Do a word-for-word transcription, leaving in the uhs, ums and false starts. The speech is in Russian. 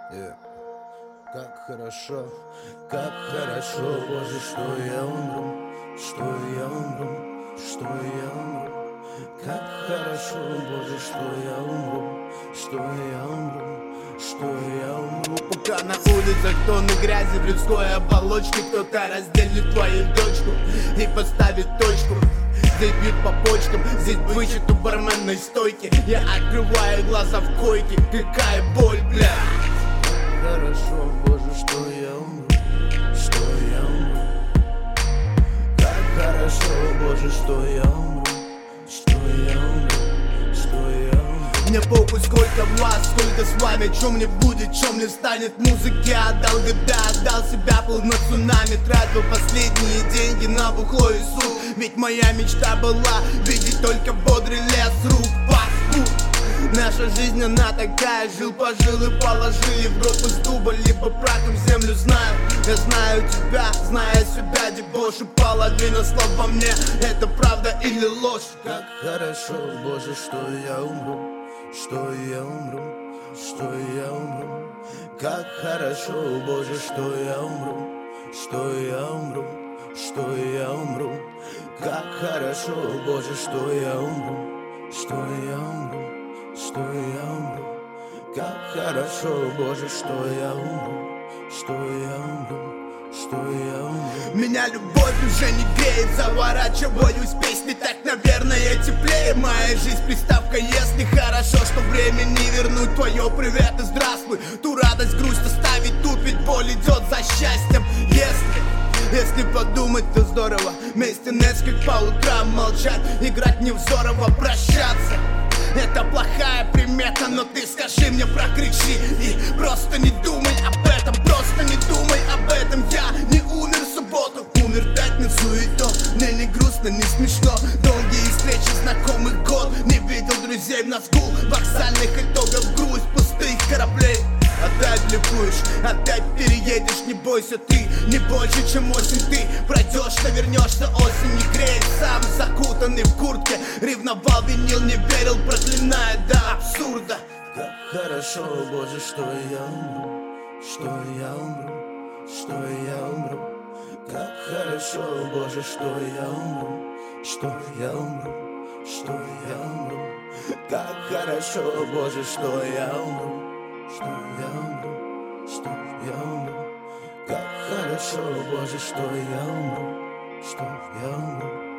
Yeah. Как хорошо, как хорошо, Боже, что я умру, что я умру, что я умру. Как хорошо, Боже, что я умру, что я умру, что я умру. Пока на улицах тонны грязи в людской оболочке, кто-то разделит твою дочку и поставит точку. Здесь бьют по почкам, здесь бычат у барменной стойки. Я открываю глаза в койке, какая боль, бля. Хорошо, Боже, что я умру, что я умру. Как хорошо, Боже, что я умру, что я умру, что я умру. Мне похуй, сколько власть, сколько славы, чё мне будет, чё мне станет. Музыке отдал года, отдал себя, плыл на цунами. Тратил последние деньги на бухло и суд. Ведь моя мечта была видеть только бодрый лес рук. Фастфуд. Наша жизнь, она такая, жил-пожил и положили в гроб из дуба, либо прахом землю знаю. Я знаю тебя, зная себя, дебош и половина слов во мне. Это правда или ложь? Как хорошо, Боже, что я умру, что я умру, что я умру. Как хорошо, Боже, что я умру, что я умру, что я умру. Как хорошо, Боже, что я умру, что я умру, что я умру. Как хорошо, Боже, что я умру, что я умру, что я умру. Меня любовь уже не греет, заворачиваюсь в песни, так, наверное, теплее. Моя жизнь приставка, если хорошо, что время не вернуть. Твое привет и здравствуй, ту радость, грусть оставить тут, ведь боль идет за счастьем. Если Если подумать, то здорово. Вместе Netflix по утрам молчать, играть невзорово, прощаться. Это плохая примета, но ты скажи мне, прокричи и просто не думай об этом, просто не думай об этом. Я не умер в субботу, умер в пятницу, и то мне не грустно, не смешно. Долгие встречи, знакомый год, не видел друзей в Москву. Вокзальных итогов грусть пустых кораблей. Опять блефуешь, опять переедешь, не бойся ты. Не больше, чем осень ты пройдешь, навернешься, осень не греет. Сам закутанный в куртке, ревновал, винил, не верил, проклиная до абсурда. Как хорошо, Боже, что я умру, что я умру, что я умру. Как хорошо, Боже, что я умру, что я умру, что я умру. Как хорошо, Боже, что я умру, что я умру, что я умру. Как хорошо, Боже, что я умру, что я умру.